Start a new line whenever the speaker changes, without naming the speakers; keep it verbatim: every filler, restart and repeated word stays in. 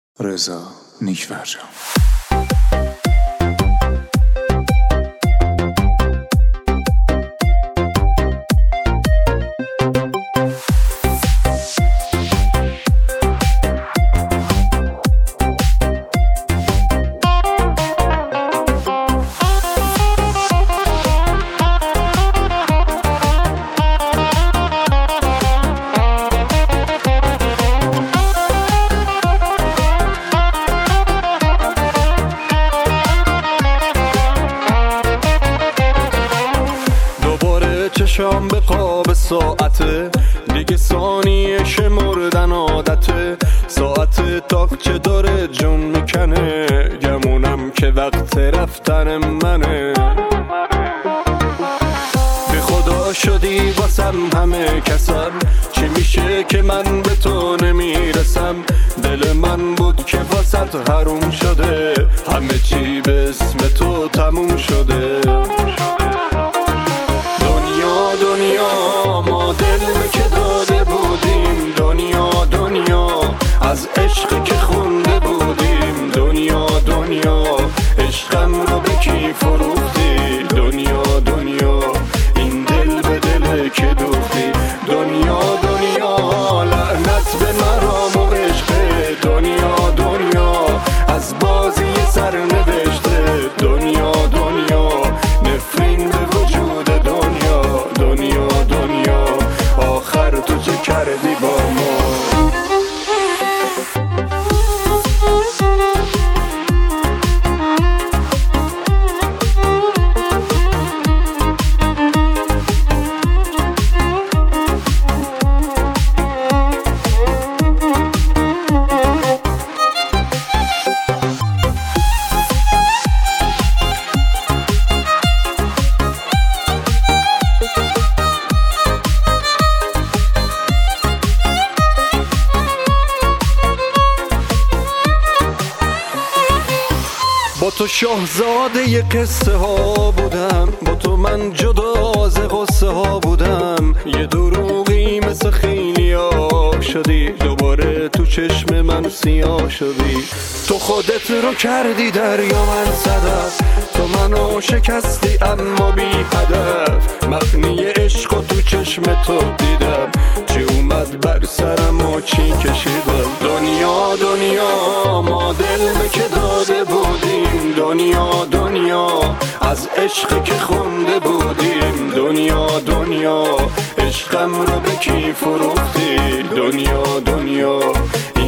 رضا نیک‌فرجام.
چشام به قاب ساعته، دیگه ثانیه شمردن عادته. ساعت تاقچه داره جون میکنه، گمونم که وقت رفتن منه. به خدا شدی واسم همه کسم، چی میشه که من به تو نمیرسم؟ دل من بود که واسط حروم شده، همه چی به اسم تو تموم شده. دنیا ما دل که داده بودیم، دنیا دنیا از عشق که خونده بودیم. دنیا دنیا عشقم رو به کی فروختی؟ دنیا دنیا این دل به دل که دوختی. دنیا دنیا لعنت به مرام و عشق. دنیا دنیا از بازی سر نوشته. دنیا دنیا نفرین به وجود دنیا. دنیا دنیا آخر تو چه کردی با ما؟ با تو شاهزاده ی قصه ها بودم، با تو من جدا از قصه ها بودم. یه دروغی مثل خیلی ها شدی، دوباره تو چشم من سیاه شدی. تو خودت رو کردی دریا من صدف، تو منو شکستی اما بی هدف. مخنی عشق و تو چشم تو دیدم، چی اومد بر سرم و چی کشیدم. دنیا دنیا ما دل که داده بودیم، دنیا دنیا از عشق که خونده بودیم. دنیا دنیا عشقم رو به کی فروختی؟ دنیا دنیا